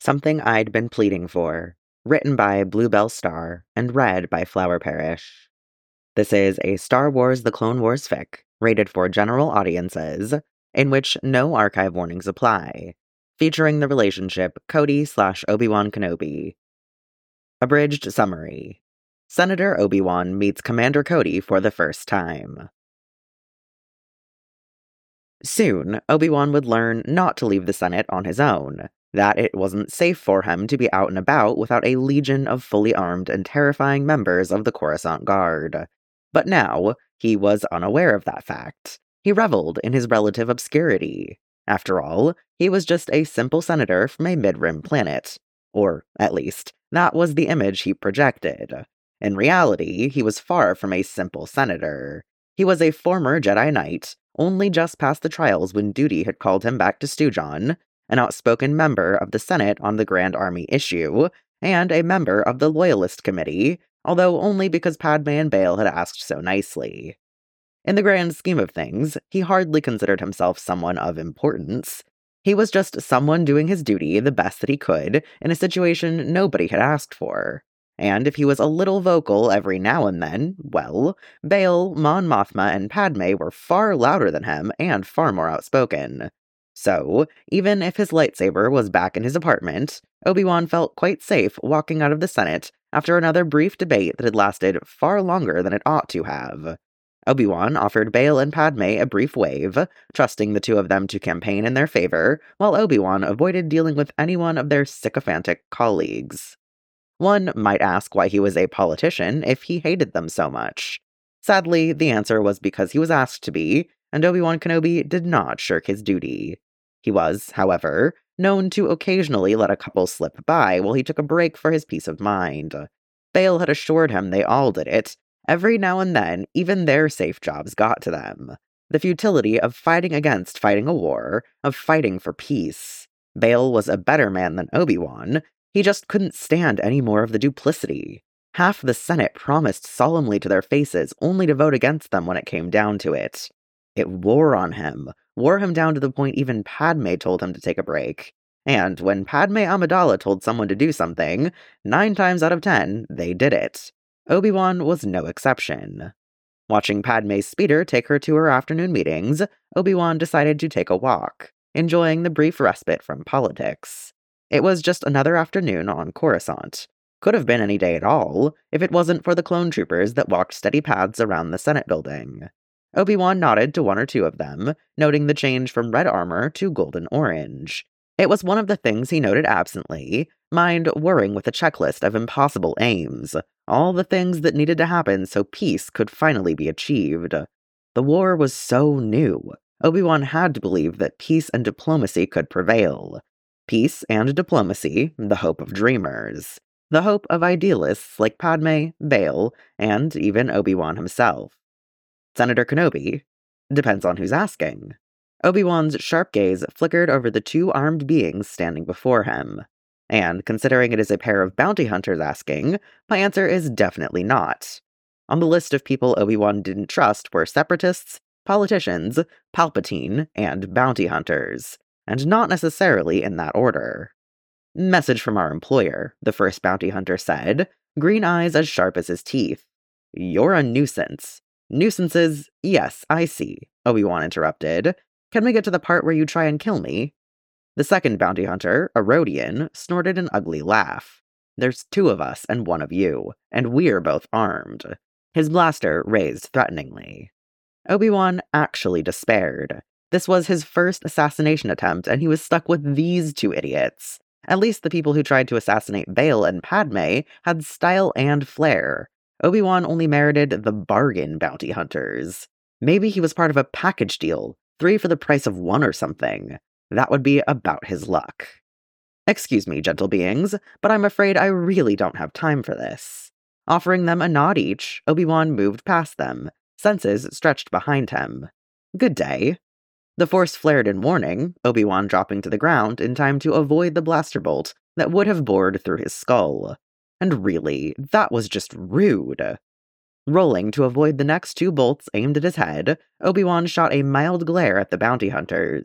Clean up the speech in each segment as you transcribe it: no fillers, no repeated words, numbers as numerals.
Something I'd Been Pleading For, written by Bluebell Star and read by Flower Parish. This is a Star Wars The Clone Wars fic, rated for general audiences, in which no archive warnings apply, featuring the relationship Cody/Obi-Wan Kenobi. Abridged summary. Senator Obi-Wan meets Commander Cody for the first time. Soon, Obi-Wan would learn not to leave the Senate on his own, that it wasn't safe for him to be out and about without a legion of fully armed and terrifying members of the Coruscant Guard. But now, he was unaware of that fact. He reveled in his relative obscurity. After all, he was just a simple senator from a mid-rim planet. Or, at least, that was the image he projected. In reality, he was far from a simple senator. He was a former Jedi Knight, only just past the trials when duty had called him back to Stujon, an outspoken member of the Senate on the Grand Army issue, and a member of the Loyalist Committee, although only because Padme and Bail had asked so nicely. In the grand scheme of things, he hardly considered himself someone of importance. He was just someone doing his duty the best that he could in a situation nobody had asked for. And if he was a little vocal every now and then, well, Bail, Mon Mothma, and Padme were far louder than him and far more outspoken. So, even if his lightsaber was back in his apartment, Obi-Wan felt quite safe walking out of the Senate after another brief debate that had lasted far longer than it ought to have. Obi-Wan offered Bail and Padme a brief wave, trusting the two of them to campaign in their favor, while Obi-Wan avoided dealing with any one of their sycophantic colleagues. One might ask why he was a politician if he hated them so much. Sadly, the answer was because he was asked to be, and Obi-Wan Kenobi did not shirk his duty. He was, however, known to occasionally let a couple slip by while he took a break for his peace of mind. Bail had assured him they all did it. Every now and then, even their safe jobs got to them. The futility of fighting against fighting a war, of fighting for peace. Bail was a better man than Obi-Wan. He just couldn't stand any more of the duplicity. Half the Senate promised solemnly to their faces only to vote against them when it came down to it. It wore on him, wore him down to the point even Padme told him to take a break. And when Padme Amidala told someone to do something, 9 times out of 10, they did it. Obi-Wan was no exception. Watching Padme's speeder take her to her afternoon meetings, Obi-Wan decided to take a walk, enjoying the brief respite from politics. It was just another afternoon on Coruscant. Could have been any day at all, if it wasn't for the clone troopers that walked steady paths around the Senate building. Obi-Wan nodded to one or two of them, noting the change from red armor to golden orange. It was one of the things he noted absently, mind whirring with a checklist of impossible aims, all the things that needed to happen so peace could finally be achieved. The war was so new. Obi-Wan had to believe that peace and diplomacy could prevail. Peace and diplomacy, the hope of dreamers. The hope of idealists like Padme, Bail, and even Obi-Wan himself. Senator Kenobi? Depends on who's asking. Obi-Wan's sharp gaze flickered over the 2 armed beings standing before him. And considering it is a pair of bounty hunters asking, my answer is definitely not. On the list of people Obi-Wan didn't trust were separatists, politicians, Palpatine, and bounty hunters. And not necessarily in that order. Message from our employer, the first bounty hunter said, green eyes as sharp as his teeth. You're a nuisance. Nuisances, yes, I see, Obi-Wan interrupted. Can we get to the part where you try and kill me? The second bounty hunter, a Rodian, snorted an ugly laugh. There's 2 of us and 1 of you, and we're both armed. His blaster raised threateningly. Obi-Wan actually despaired. This was his first assassination attempt, and he was stuck with these 2 idiots. At least the people who tried to assassinate Bail and Padme had style and flair. Obi-Wan only merited the bargain bounty hunters. Maybe he was part of a package deal, 3 for the price of 1 or something. That would be about his luck. Excuse me, gentle beings, but I'm afraid I really don't have time for this. Offering them a nod each, Obi-Wan moved past them, senses stretched behind him. Good day. The Force flared in warning, Obi-Wan dropping to the ground in time to avoid the blaster bolt that would have bored through his skull. And really, that was just rude. Rolling to avoid the next 2 bolts aimed at his head, Obi-Wan shot a mild glare at the bounty hunters.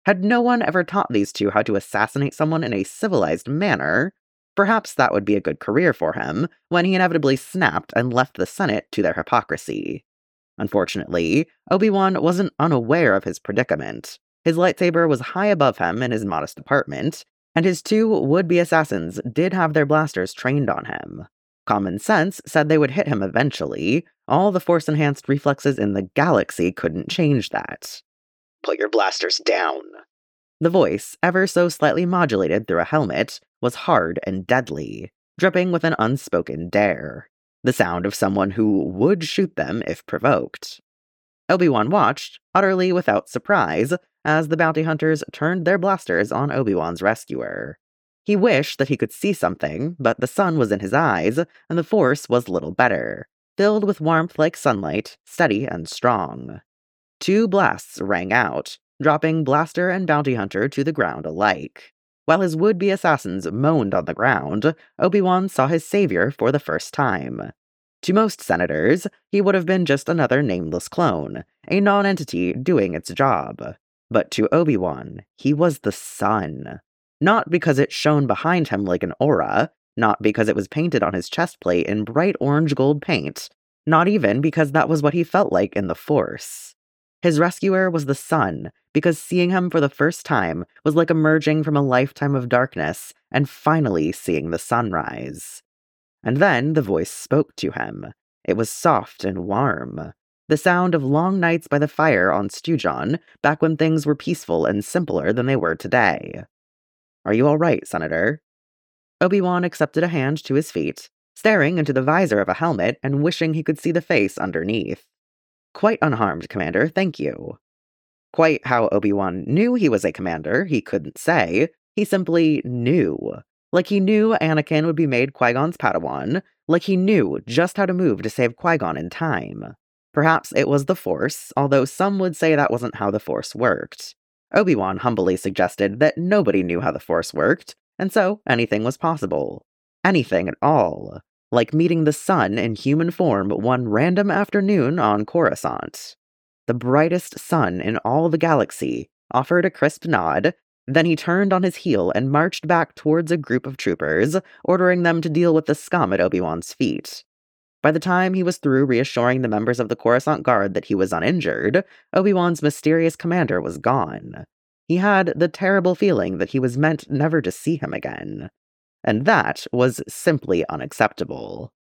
Had no one ever taught these two how to assassinate someone in a civilized manner, perhaps that would be a good career for him when he inevitably snapped and left the Senate to their hypocrisy. Unfortunately, Obi-Wan wasn't unaware of his predicament. His lightsaber was high above him in his modest apartment, and his two would-be assassins did have their blasters trained on him. Common sense said they would hit him eventually. All the Force-enhanced reflexes in the galaxy couldn't change that. "Put your blasters down." The voice, ever so slightly modulated through a helmet, was hard and deadly, dripping with an unspoken dare. The sound of someone who would shoot them if provoked. Obi-Wan watched, utterly without surprise, as the bounty hunters turned their blasters on Obi-Wan's rescuer. He wished that he could see something, but the sun was in his eyes, and the Force was little better, filled with warmth like sunlight, steady and strong. 2 blasts rang out, dropping blaster and bounty hunter to the ground alike. While his would-be assassins moaned on the ground, Obi-Wan saw his savior for the first time. To most senators, he would have been just another nameless clone, a non-entity doing its job. But to Obi-Wan, he was the sun. Not because it shone behind him like an aura, not because it was painted on his chest plate in bright orange-gold paint, not even because that was what he felt like in the Force. His rescuer was the sun, because seeing him for the first time was like emerging from a lifetime of darkness and finally seeing the sunrise. And then the voice spoke to him. It was soft and warm. The sound of long nights by the fire on Stujon, back when things were peaceful and simpler than they were today. "Are you all right, Senator?" Obi-Wan accepted a hand to his feet, staring into the visor of a helmet and wishing he could see the face underneath. "Quite unharmed, Commander, thank you." Quite how Obi-Wan knew he was a commander, he couldn't say. He simply knew. Like he knew Anakin would be made Qui-Gon's Padawan, like he knew just how to move to save Qui-Gon in time. Perhaps it was the Force, although some would say that wasn't how the Force worked. Obi-Wan humbly suggested that nobody knew how the Force worked, and so anything was possible. Anything at all. Like meeting the sun in human form one random afternoon on Coruscant. The brightest sun in all the galaxy offered a crisp nod, then he turned on his heel and marched back towards a group of troopers, ordering them to deal with the scum at Obi-Wan's feet. By the time he was through reassuring the members of the Coruscant Guard that he was uninjured, Obi-Wan's mysterious commander was gone. He had the terrible feeling that he was meant never to see him again. And that was simply unacceptable.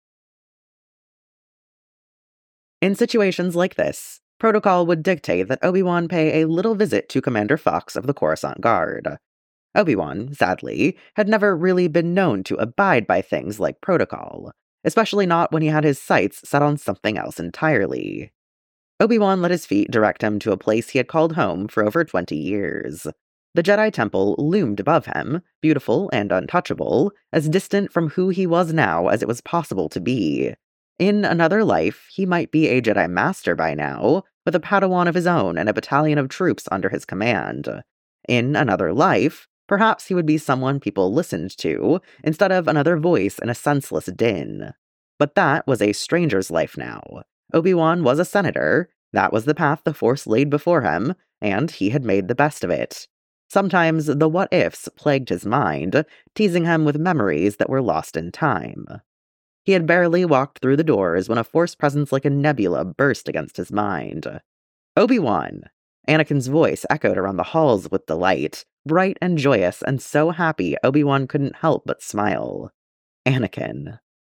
In situations like this, protocol would dictate that Obi-Wan pay a little visit to Commander Fox of the Coruscant Guard. Obi-Wan, sadly, had never really been known to abide by things like protocol, especially not when he had his sights set on something else entirely. Obi-Wan let his feet direct him to a place he had called home for over 20 years. The Jedi Temple loomed above him, beautiful and untouchable, as distant from who he was now as it was possible to be. In another life, he might be a Jedi Master by now, with a Padawan of his own and a battalion of troops under his command. In another life, perhaps he would be someone people listened to, instead of another voice in a senseless din. But that was a stranger's life now. Obi-Wan was a senator, that was the path the Force laid before him, and he had made the best of it. Sometimes the what-ifs plagued his mind, teasing him with memories that were lost in time. He had barely walked through the doors when a Force presence like a nebula burst against his mind. "Obi-Wan!" Anakin's voice echoed around the halls with delight, bright and joyous and so happy Obi-Wan couldn't help but smile. Anakin.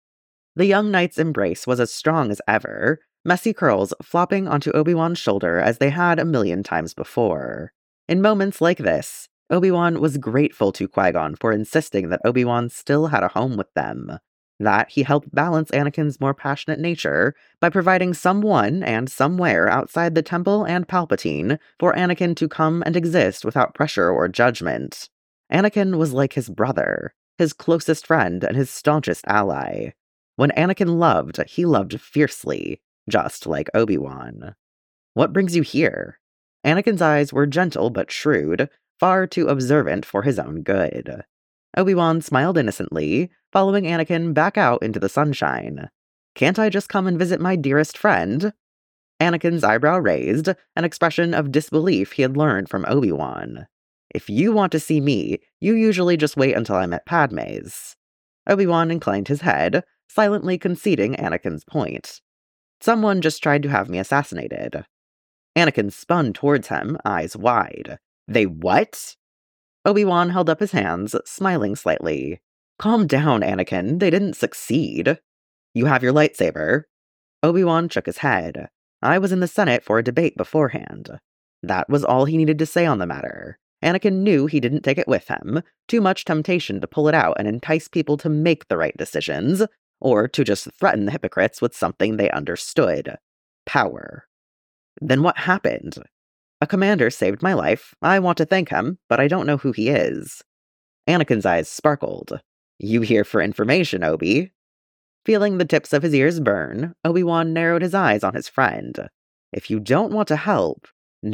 The young knight's embrace was as strong as ever, messy curls flopping onto Obi-Wan's shoulder as they had a million times before. In moments like this, Obi-Wan was grateful to Qui-Gon for insisting that Obi-Wan still had a home with them, that he helped balance Anakin's more passionate nature by providing someone and somewhere outside the Temple and Palpatine for Anakin to come and exist without pressure or judgment. Anakin was like his brother, his closest friend and his staunchest ally. When Anakin loved, he loved fiercely, just like Obi-Wan. "What brings you here?" Anakin's eyes were gentle but shrewd, far too observant for his own good. Obi-Wan smiled innocently, following Anakin back out into the sunshine. "Can't I just come and visit my dearest friend?" Anakin's eyebrow raised, an expression of disbelief he had learned from Obi-Wan. If you want to see me, you usually just wait until I'm at Padme's. Obi-Wan inclined his head, silently conceding Anakin's point. Someone just tried to have me assassinated. Anakin spun towards him, eyes wide. They what? Obi-Wan held up his hands, smiling slightly. Calm down, Anakin, they didn't succeed. You have your lightsaber. Obi-Wan shook his head. I was in the Senate for a debate beforehand. That was all he needed to say on the matter. Anakin knew he didn't take it with him, too much temptation to pull it out and entice people to make the right decisions, or to just threaten the hypocrites with something they understood. Power. Then what happened? A commander saved my life. I want to thank him, but I don't know who he is. Anakin's eyes sparkled. You here for information, Obi? Feeling the tips of his ears burn, Obi-Wan narrowed his eyes on his friend. If you don't want to help...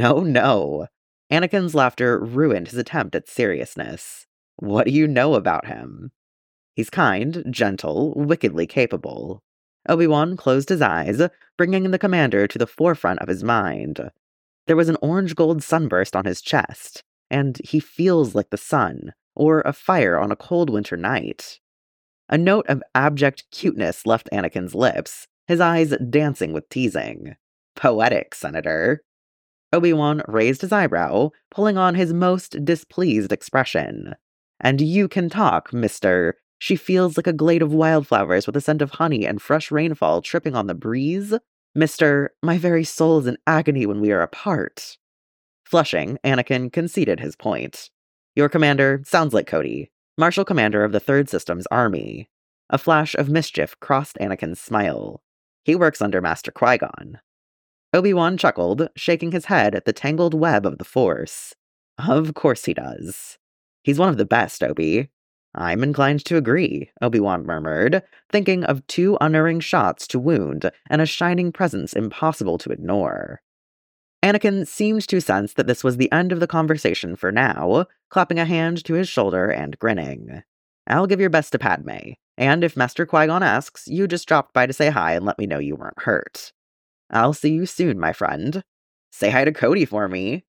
No. Anakin's laughter ruined his attempt at seriousness. What do you know about him? He's kind, gentle, wickedly capable. Obi-Wan closed his eyes, bringing the commander to the forefront of his mind. There was an orange-gold sunburst on his chest, and he feels like the sun, or a fire on a cold winter night. A note of abject cuteness left Anakin's lips, his eyes dancing with teasing. Poetic, Senator. Obi-Wan raised his eyebrow, pulling on his most displeased expression. And you can talk, Mr. She feels like a glade of wildflowers with a scent of honey and fresh rainfall tripping on the breeze. Mr. My very soul is in agony when we are apart. Flushing, Anakin conceded his point. Your commander sounds like Cody, Marshal Commander of the Third System's army. A flash of mischief crossed Anakin's smile. He works under Master Qui-Gon. Obi-Wan chuckled, shaking his head at the tangled web of the Force. Of course he does. He's one of the best, Obi. I'm inclined to agree, Obi-Wan murmured, thinking of 2 unerring shots to wound and a shining presence impossible to ignore. Anakin seemed to sense that this was the end of the conversation for now, clapping a hand to his shoulder and grinning. I'll give your best to Padme, and if Master Qui-Gon asks, you just dropped by to say hi and let me know you weren't hurt. I'll see you soon, my friend. Say hi to Cody for me.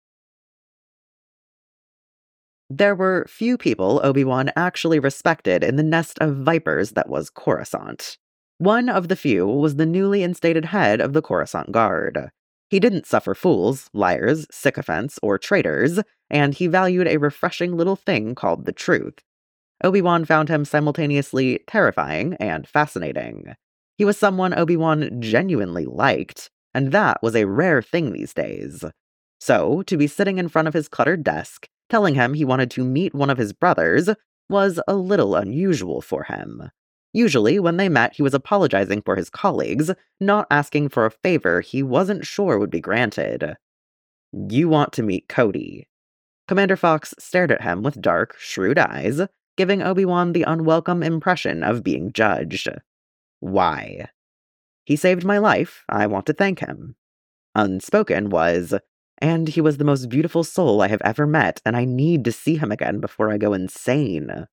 There were few people Obi-Wan actually respected in the nest of vipers that was Coruscant. One of the few was the newly instated head of the Coruscant Guard. He didn't suffer fools, liars, sycophants, or traitors, and he valued a refreshing little thing called the truth. Obi-Wan found him simultaneously terrifying and fascinating. He was someone Obi-Wan genuinely liked, and that was a rare thing these days. So, to be sitting in front of his cluttered desk, telling him he wanted to meet one of his brothers, was a little unusual for him. Usually, when they met, he was apologizing for his colleagues, not asking for a favor he wasn't sure would be granted. You want to meet Cody. Commander Fox stared at him with dark, shrewd eyes, giving Obi-Wan the unwelcome impression of being judged. Why? He saved my life. I want to thank him. Unspoken was, and he was the most beautiful soul I have ever met, and I need to see him again before I go insane.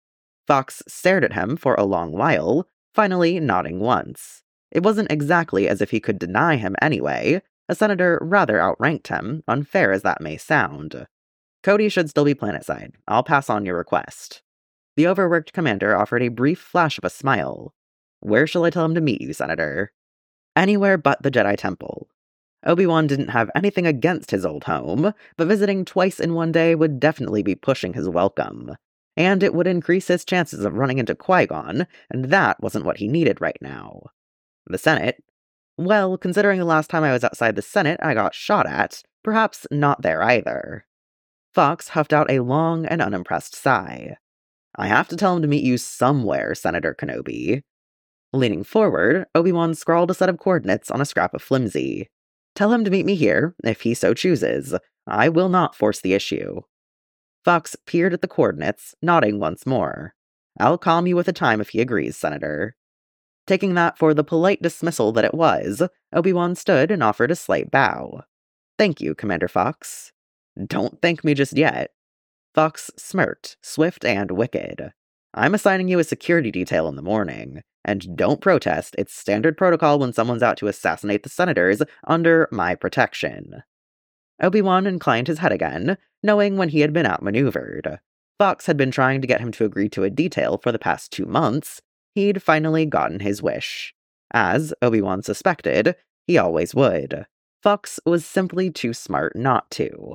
Fox stared at him for a long while, finally nodding once. It wasn't exactly as if he could deny him anyway. A senator rather outranked him, unfair as that may sound. Cody should still be planetside. I'll pass on your request. The overworked commander offered a brief flash of a smile. Where shall I tell him to meet you, Senator? Anywhere but the Jedi Temple. Obi-Wan didn't have anything against his old home, but visiting twice in one day would definitely be pushing his welcome. And it would increase his chances of running into Qui-Gon, and that wasn't what he needed right now. The Senate? Well, considering the last time I was outside the Senate I got shot at, perhaps not there either. Fox huffed out a long and unimpressed sigh. I have to tell him to meet you somewhere, Senator Kenobi. Leaning forward, Obi-Wan scrawled a set of coordinates on a scrap of flimsy. Tell him to meet me here, if he so chooses. I will not force the issue. Fox peered at the coordinates, nodding once more. I'll calm you with a time if he agrees, Senator. Taking that for the polite dismissal that it was, Obi-Wan stood and offered a slight bow. Thank you, Commander Fox. Don't thank me just yet. Fox smirked, swift and wicked. I'm assigning you a security detail in the morning, and don't protest. It's standard protocol when someone's out to assassinate the senators under my protection." Obi-Wan inclined his head again, knowing when he had been outmaneuvered. Fox had been trying to get him to agree to a detail for the past 2 months. He'd finally gotten his wish. As Obi-Wan suspected, he always would. Fox was simply too smart not to.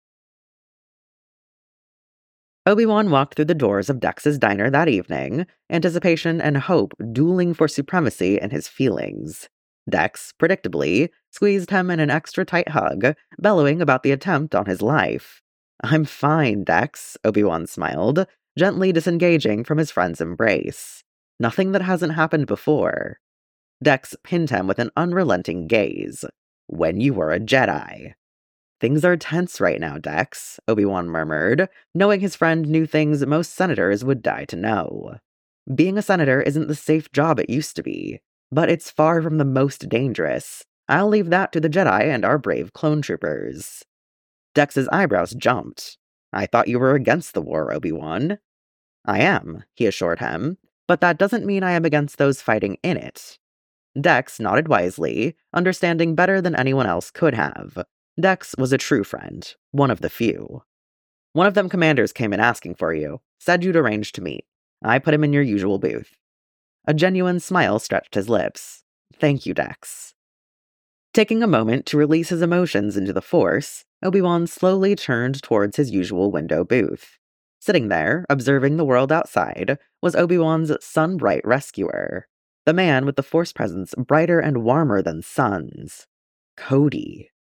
Obi-Wan walked through the doors of Dex's diner that evening, anticipation and hope dueling for supremacy in his feelings. Dex, predictably, squeezed him in an extra tight hug, bellowing about the attempt on his life. "I'm fine, Dex," Obi-Wan smiled, gently disengaging from his friend's embrace. "Nothing that hasn't happened before." Dex pinned him with an unrelenting gaze. "When you were a Jedi." "Things are tense right now, Dex," Obi-Wan murmured, knowing his friend knew things most senators would die to know. "Being a senator isn't the safe job it used to be, but it's far from the most dangerous. I'll leave that to the Jedi and our brave clone troopers." Dex's eyebrows jumped. "I thought you were against the war, Obi-Wan." "I am," he assured him, "but that doesn't mean I am against those fighting in it." Dex nodded wisely, understanding better than anyone else could have. Dex was a true friend, one of the few. "One of them commanders came in asking for you, said you'd arranged to meet. I put him in your usual booth." A genuine smile stretched his lips. "Thank you, Dex." Taking a moment to release his emotions into the Force, Obi-Wan slowly turned towards his usual window booth. Sitting there, observing the world outside, was Obi-Wan's sun-bright rescuer. The man with the Force presence brighter and warmer than suns. Cody.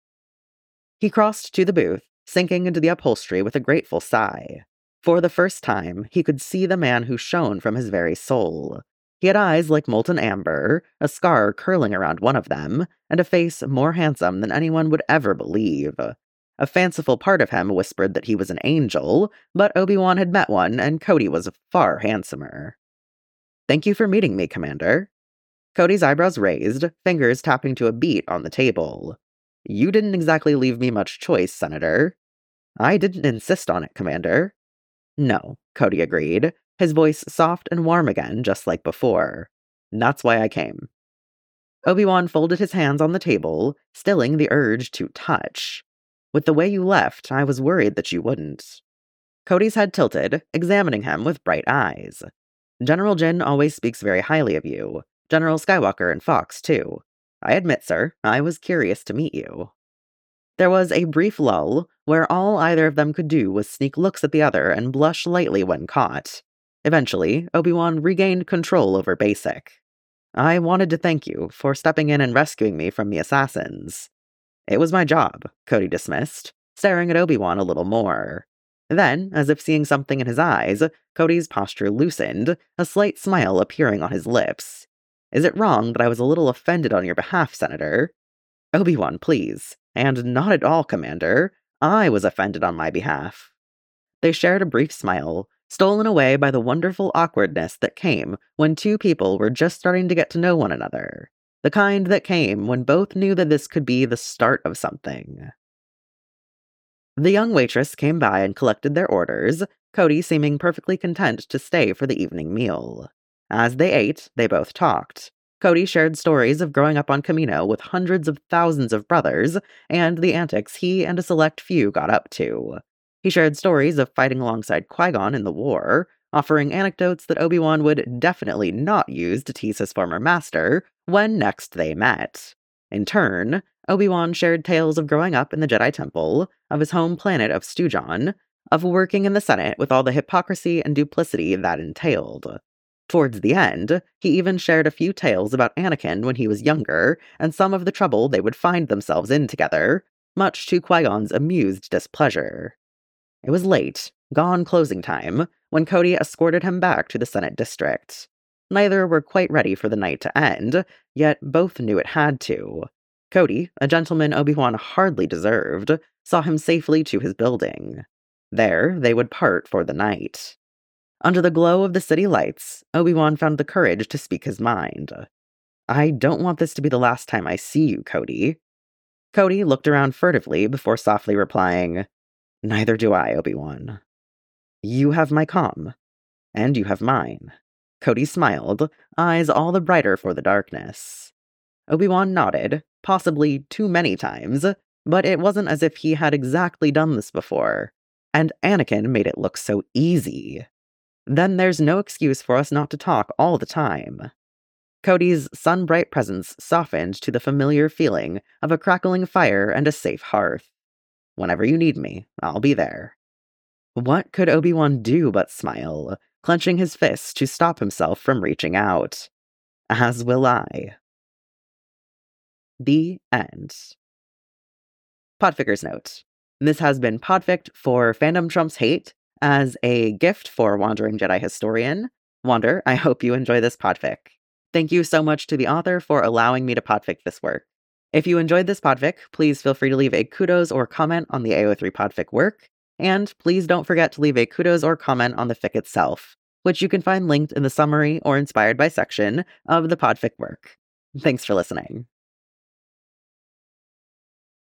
He crossed to the booth, sinking into the upholstery with a grateful sigh. For the first time, he could see the man who shone from his very soul. He had eyes like molten amber, a scar curling around one of them, and a face more handsome than anyone would ever believe. A fanciful part of him whispered that he was an angel, but Obi-Wan had met one, and Cody was far handsomer. "Thank you for meeting me, Commander." Cody's eyebrows raised, fingers tapping to a beat on the table. "You didn't exactly leave me much choice, Senator." "I didn't insist on it, Commander." "No," Cody agreed, his voice soft and warm again, just like before. "That's why I came." Obi-Wan folded his hands on the table, stilling the urge to touch. "With the way you left, I was worried that you wouldn't." Cody's head tilted, examining him with bright eyes. "General Jin always speaks very highly of you. General Skywalker and Fox, too. I admit, sir, I was curious to meet you." There was a brief lull, where all either of them could do was sneak looks at the other and blush lightly when caught. Eventually, Obi-Wan regained control over Basic. "I wanted to thank you for stepping in and rescuing me from the assassins." "It was my job," Cody dismissed, staring at Obi-Wan a little more. Then, as if seeing something in his eyes, Cody's posture loosened, a slight smile appearing on his lips. "Is it wrong that I was a little offended on your behalf, Senator?" "Obi-Wan, please. And not at all, Commander. I was offended on my behalf." They shared a brief smile, stolen away by the wonderful awkwardness that came when two people were just starting to get to know one another. The kind that came when both knew that this could be the start of something. The young waitress came by and collected their orders, Cody seeming perfectly content to stay for the evening meal. As they ate, they both talked. Cody shared stories of growing up on Kamino with hundreds of thousands of brothers, and the antics he and a select few got up to. He shared stories of fighting alongside Qui-Gon in the war, offering anecdotes that Obi-Wan would definitely not use to tease his former master when next they met. In turn, Obi-Wan shared tales of growing up in the Jedi Temple, of his home planet of Stujon, of working in the Senate with all the hypocrisy and duplicity that entailed. Towards the end, he even shared a few tales about Anakin when he was younger, and some of the trouble they would find themselves in together, much to Qui-Gon's amused displeasure. It was late, gone closing time, when Cody escorted him back to the Senate district. Neither were quite ready for the night to end, yet both knew it had to. Cody, a gentleman Obi-Wan hardly deserved, saw him safely to his building. There, they would part for the night. Under the glow of the city lights, Obi-Wan found the courage to speak his mind. "I don't want this to be the last time I see you, Cody." Cody looked around furtively before softly replying, "Neither do I, Obi-Wan." "You have my comm." And you have mine. Cody smiled, eyes all the brighter for the darkness. Obi-Wan nodded, possibly too many times, but it wasn't as if he had exactly done this before. And Anakin made it look so easy. Then there's no excuse for us not to talk all the time. Cody's sun-bright presence softened to the familiar feeling of a crackling fire and a safe hearth. Whenever you need me, I'll be there. What could Obi-Wan do but smile, clenching his fists to stop himself from reaching out? As will I. The end. Podficker's note. This has been Podficked for Fandom Trumps Hate as a gift for Wandering Jedi Historian. Wander, I hope you enjoy this podfic. Thank you so much to the author for allowing me to podfic this work. If you enjoyed this podfic, please feel free to leave a kudos or comment on the AO3 podfic work, and please don't forget to leave a kudos or comment on the fic itself, which you can find linked in the summary or inspired by section of the podfic work. Thanks for listening.